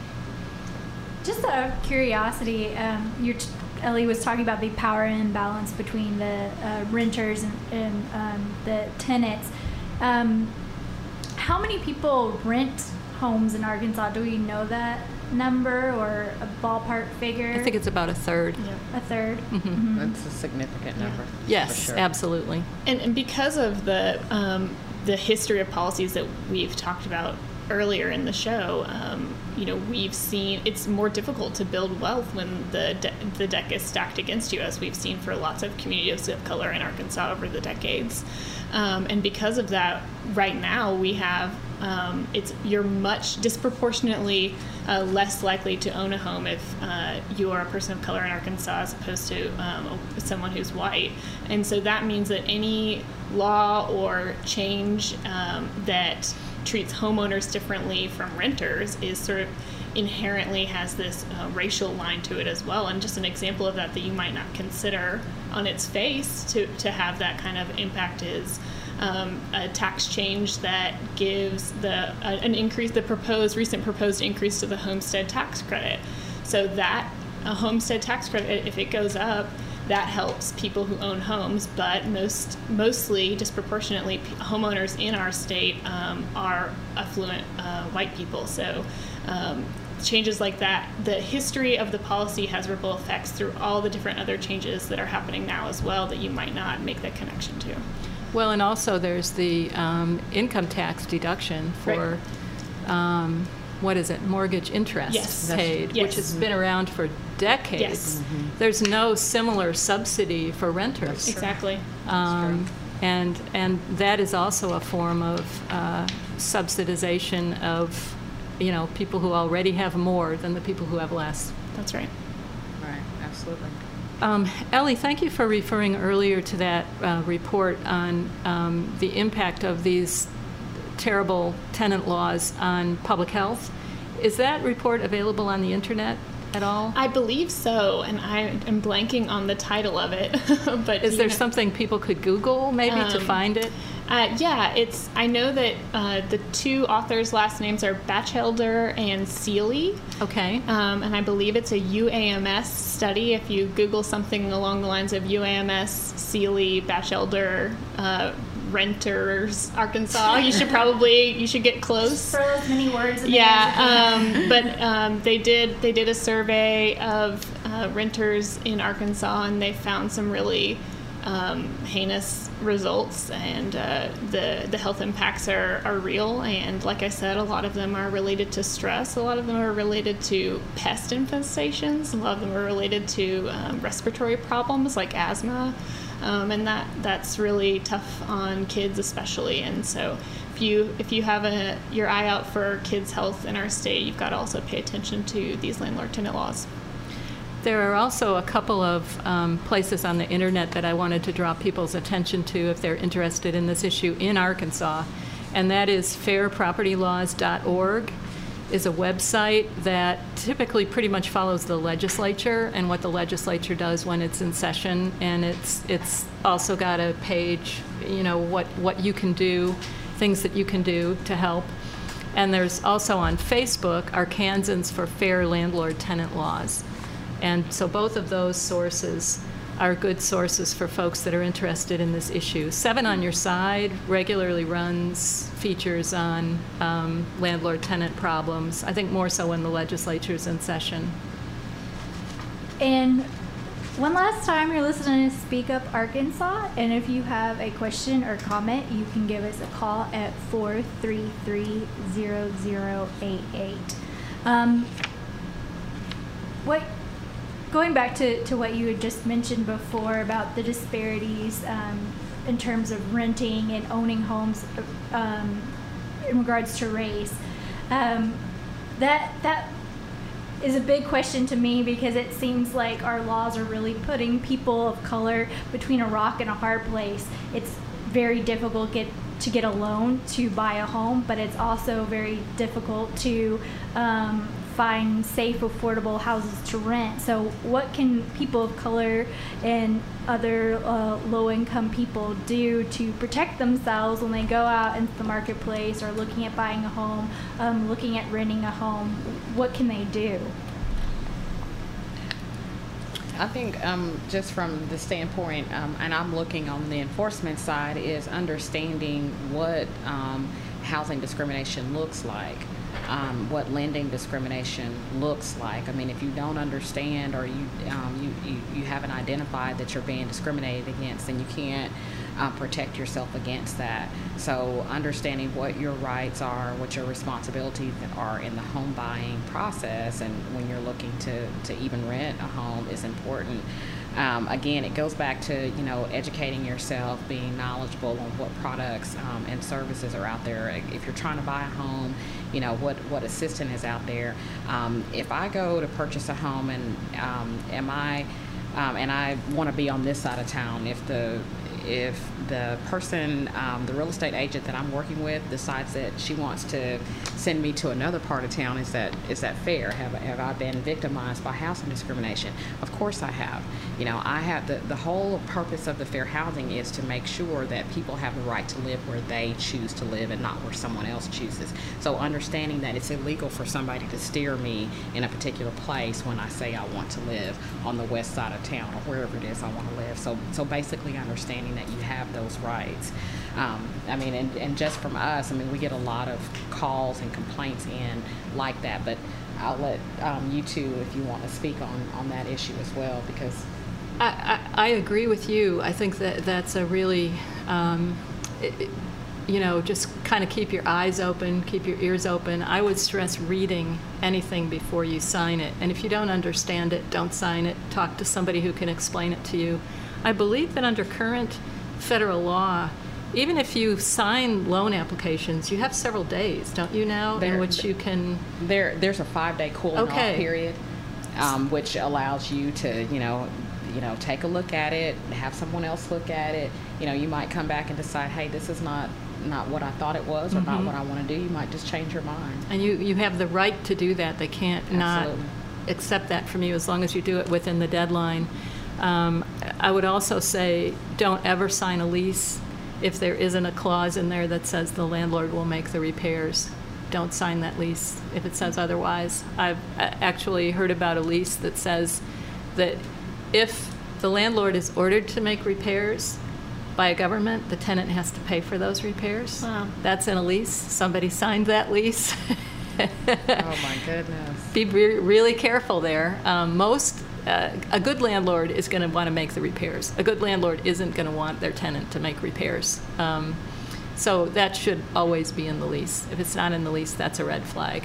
Just out of curiosity, um, you're t- Ellie was talking about the power imbalance between the uh, renters and, and um, the tenants. Um, how many people rent homes in Arkansas? Do we know that number or a ballpark figure? I think it's about a third. Yeah. A third? Mm-hmm. Mm-hmm. That's a significant number. Yes, for sure. absolutely. And, and because of the um, the history of policies that we've talked about earlier in the show, um, you know, we've seen it's more difficult to build wealth when the de- the deck is stacked against you, as we've seen for lots of communities of color in Arkansas over the decades. Um, and because of that, right now we have um, it's you're much disproportionately uh, less likely to own a home if uh, you are a person of color in Arkansas as opposed to um, someone who's white. And so that means that any law or change um, that treats homeowners differently from renters is sort of inherently has this uh, racial line to it as well. And just an example of that that you might not consider on its face to, to have that kind of impact is um, a tax change that gives the uh, an increase, the proposed recent proposed increase to the homestead tax credit. So that a homestead tax credit, if it goes up, that helps people who own homes, but most mostly disproportionately p- homeowners in our state um, are affluent uh, white people. So um, changes like that, the history of the policy has ripple effects through all the different other changes that are happening now as well that you might not make that connection to. Well, and also there's the um, income tax deduction for, Right. um, what is it, mortgage interest Yes. paid, Yes. which has been around for decades. Yes. There's no similar subsidy for renters. Exactly. Um, and and that is also a form of uh, subsidization of, you know, people who already have more than the people who have less. That's right. Right, absolutely. Um, Ellie, thank you for referring earlier to that uh, report on um, the impact of these terrible tenant laws on public health. Is that report available on the internet at all? I believe so, and I am blanking on the title of it. But Is you there know- something people could Google maybe to Um, find it? Uh, yeah, it's. I know that uh, the two authors' last names are Batchelder and Seeley, Okay. um, and I believe it's a U A M S study. If you Google something along the lines of U A M S, Seeley, Batchelder, uh, renters, Arkansas, you should probably you should get close. Throw as many words in there as you Yeah, can. um, but um, they did they did a survey of uh, renters in Arkansas, and they found some really um, heinous results, and uh, the the health impacts are, are real. And like I said, a lot of them are related to stress. A lot of them are related to pest infestations. A lot of them are related to um, respiratory problems like asthma. Um, and that that's really tough on kids especially. And so if you if you have a your eye out for kids' health in our state, you've got to also pay attention to these landlord-tenant laws. There are also a couple of um, places on the internet that I wanted to draw people's attention to if they're interested in this issue in Arkansas, and that is fair property laws dot org is a website that typically pretty much follows the legislature and what the legislature does when it's in session, and it's it's also got a page, you know, what, what you can do, things that you can do to help. And there's also on Facebook, Arkansans for Fair Landlord-Tenant Laws. And so both of those sources are good sources for folks that are interested in this issue. Seven on Your Side regularly runs features on um, landlord-tenant problems, I think more so when the legislature's in session. And one last time, you're listening to Speak Up Arkansas, and if you have a question or comment, you can give us a call at four three three, zero zero eight eight. Um, what, going back to, to what you had just mentioned before about the disparities um, in terms of renting and owning homes um, in regards to race, um, that that is a big question to me, because it seems like our laws are really putting people of color between a rock and a hard place. It's very difficult get, to get a loan to buy a home, but it's also very difficult to um, find safe, affordable houses to rent. So what can people of color and other uh, low-income people do to protect themselves when they go out into the marketplace or looking at buying a home, um, looking at renting a home? What can they do? I think um, just from the standpoint, um, and I'm looking on the enforcement side, is understanding what um, housing discrimination looks like, um, what lending discrimination looks like. I mean, if you don't understand or you, um, you, you, you haven't identified that you're being discriminated against, then you can't uh, protect yourself against that. So understanding what your rights are, what your responsibilities are in the home buying process, and when you're looking to, to even rent a home is important. Um, again, it goes back to, you know, educating yourself, being knowledgeable on what products um, and services are out there. If you're trying to buy a home, you know, what, what assistance is out there. Um, if I go to purchase a home and um, am I, um, and I want to be on this side of town, if the if the person, um, the real estate agent that I'm working with decides that she wants to send me to another part of town, is that is that fair? Have, have I been victimized by housing discrimination? Of course I have. You know, I have the, the whole purpose of the fair housing is to make sure that people have the right to live where they choose to live and not where someone else chooses. So understanding that it's illegal for somebody to steer me in a particular place when I say I want to live on the west side of town or wherever it is I want to live. So, so basically understanding that you have those rights. Um, I mean, and, and just from us, I mean, we get a lot of calls and complaints in like that, but I'll let um, you two, if you want to speak on, on that issue as well, because I, I, I agree with you. I think that that's a really, um, it, it, you know, just kind of keep your eyes open, keep your ears open. I would stress reading anything before you sign it. And if you don't understand it, don't sign it. Talk to somebody who can explain it to you. I believe that under current federal law, even if you sign loan applications, you have several days, don't you now, there, in which you can... There, there's a five-day cooling okay. off period, um, which allows you to, you know, you know, take a look at it, have someone else look at it. You know, you might come back and decide, hey, this is not not what I thought it was, or mm-hmm. not what I want to do. You might just change your mind. And you, you have the right to do that. They can't Absolutely. not accept that from you as long as you do it within the deadline. Um, I would also say don't ever sign a lease if there isn't a clause in there that says the landlord will make the repairs. Don't sign that lease if it says otherwise. I've actually heard about a lease that says that if the landlord is ordered to make repairs by a government, the tenant has to pay for those repairs. Wow. That's in a lease. Somebody signed that lease. Oh my goodness. Be re- really careful there. Um, most Uh, a good landlord is going to want to make the repairs. A good landlord isn't going to want their tenant to make repairs. Um, so that should always be in the lease. If it's not in the lease, that's a red flag.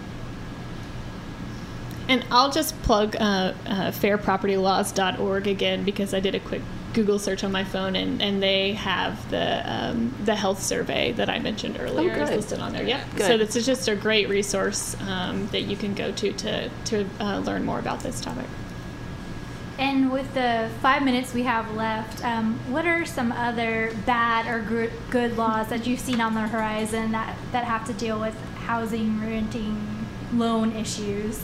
And I'll just plug uh, uh, fair property laws dot org again, because I did a quick Google search on my phone, and, and they have the um, the health survey that I mentioned earlier oh, is listed on there. Yep. Good. So this is just a great resource um, that you can go to to, to uh, learn more about this topic. And with the five minutes we have left, um, what are some other bad or good, good laws that you've seen on the horizon that, that have to deal with housing, renting, loan issues?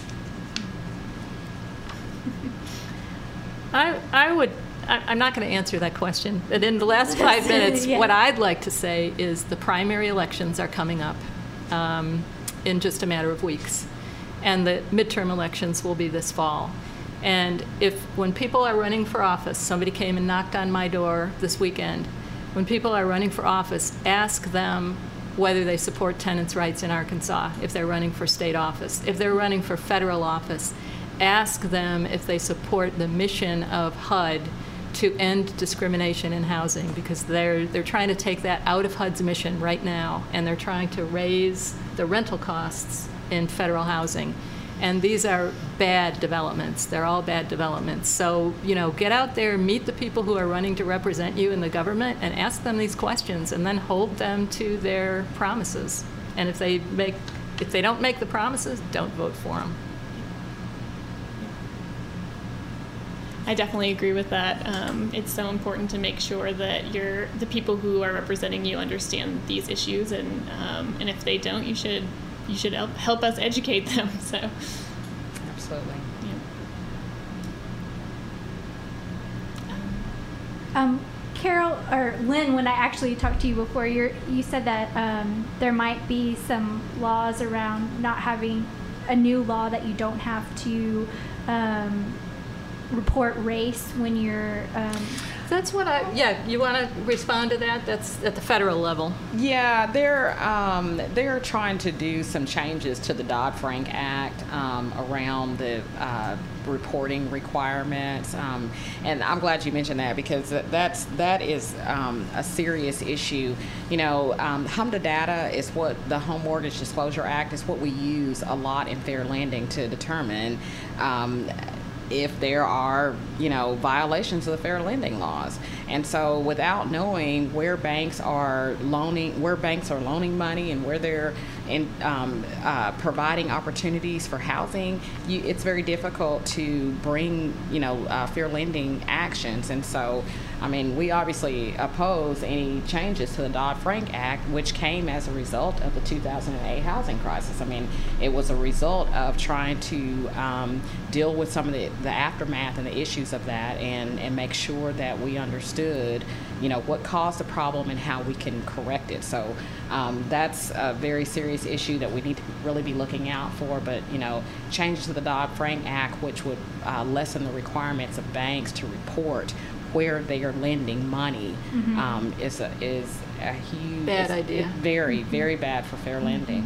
I, I would, I, I'm not going to answer that question. But in the last five minutes, yeah. what I'd like to say is the primary elections are coming up um, in just a matter of weeks. And the midterm elections will be this fall. And if, when people are running for office, somebody came and knocked on my door this weekend, when people are running for office, ask them whether they support tenants' rights in Arkansas, if they're running for state office. If they're running for federal office, ask them if they support the mission of H U D to end discrimination in housing, because they're, they're trying to take that out of H U D's mission right now, and they're trying to raise the rental costs in federal housing. And these are bad developments. They're all bad developments. So, you know, get out there, meet the people who are running to represent you in the government, and ask them these questions, and then hold them to their promises. And if they make, if they don't make the promises, don't vote for them. I definitely agree with that. Um, it's so important to make sure that you're, the people who are representing you understand these issues, and um, and if they don't, you should you should help, help us educate them. So, Absolutely. yeah. Um, Carol or Lynn, when I actually talked to you before, you you said that um, there might be some laws around not having a new law that you don't have to um, report race when you're. Um, That's what I, yeah, you want to respond to that? That's at the federal level. Yeah, they're um, they're trying to do some changes to the Dodd-Frank Act um, around the uh, reporting requirements, um, and I'm glad you mentioned that because that's that is um, a serious issue. You know, um, H M D A data is what the Home Mortgage Disclosure Act is what we use a lot in fair lending to determine. Um, if there are, you know, violations of the fair lending laws. And so without knowing where banks are loaning, where banks are loaning money and where they're in, um, uh, providing opportunities for housing, you, it's very difficult to bring, you know, uh, fair lending actions. And so, I mean, we obviously oppose any changes to the Dodd-Frank Act, which came as a result of the two thousand eight housing crisis. I mean, it was a result of trying to um, deal with some of the, the aftermath and the issues of that and, and make sure that we understood, you know, what caused the problem and how we can correct it. So um, that's a very serious issue that we need to really be looking out for. But, you know, changes to the Dodd-Frank Act, which would uh, lessen the requirements of banks to report where they are lending money, mm-hmm. um, is a is a huge bad idea. Very, mm-hmm. very bad for fair lending.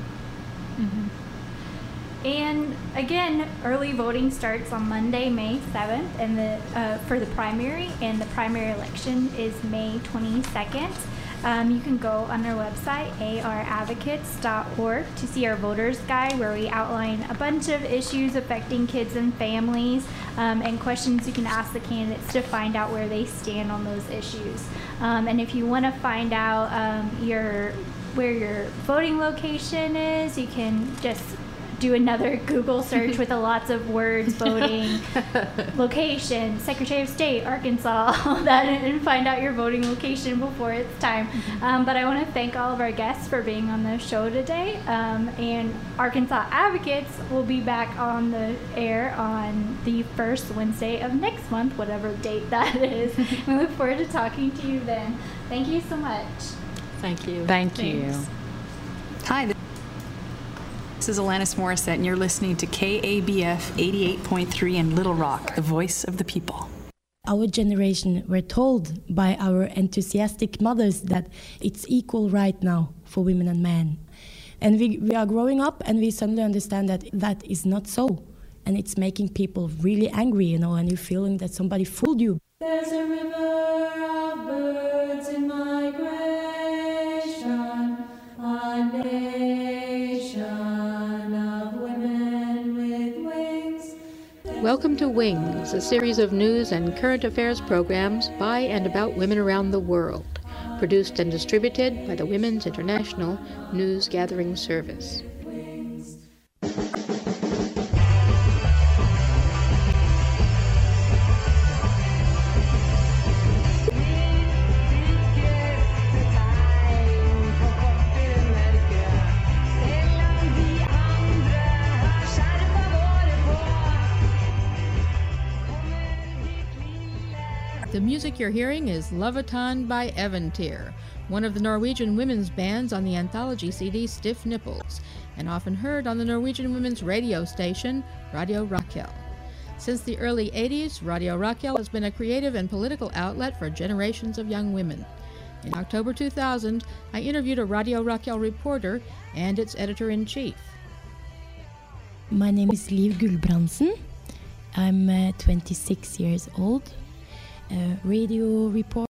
Mm-hmm. And again, early voting starts on Monday, May seventh, and the uh, for the primary, and the primary election is May twenty-second. Um, you can go on our website, a r advocates dot org, to see our voters guide where we outline a bunch of issues affecting kids and families um, and questions you can ask the candidates to find out where they stand on those issues. Um, and if you want to find out um, your where your voting location is, you can just do another Google search with a lots of words, voting, location, Secretary of State, Arkansas, all that, and find out your voting location before it's time. Mm-hmm. Um, but I want to thank all of our guests for being on the show today. Um, and Arkansas Advocates will be back on the air on the first Wednesday of next month, whatever date that is. We look forward to talking to you then. Thank you so much. Thank you. Thank Thanks. you. Hi, this is Alanis Morissette, and you're listening to K A B F eighty-eight point three in Little Rock, the voice of the people. Our generation were told by our enthusiastic mothers that it's equal right now for women and men. And we, we are growing up and we suddenly understand that that is not so. And it's making people really angry, you know, and you're feeling that somebody fooled you. There's a river of birds in migration, a nation of women with wings. Welcome to Wings, a series of news and current affairs programs by and about women around the world, produced and distributed by the Women's International News Gathering Service. The music you're hearing is Levitan by Eventyr, one of the Norwegian women's bands on the anthology C D Stiff Nipples, and often heard on the Norwegian women's radio station, Radio Rakel. Since the early eighties, Radio Rakel has been a creative and political outlet for generations of young women. In October two thousand, I interviewed a Radio Rakel reporter and its editor-in-chief. My name is Liv Gulbrandsen. I'm uh, twenty-six years old. Uh, radio report.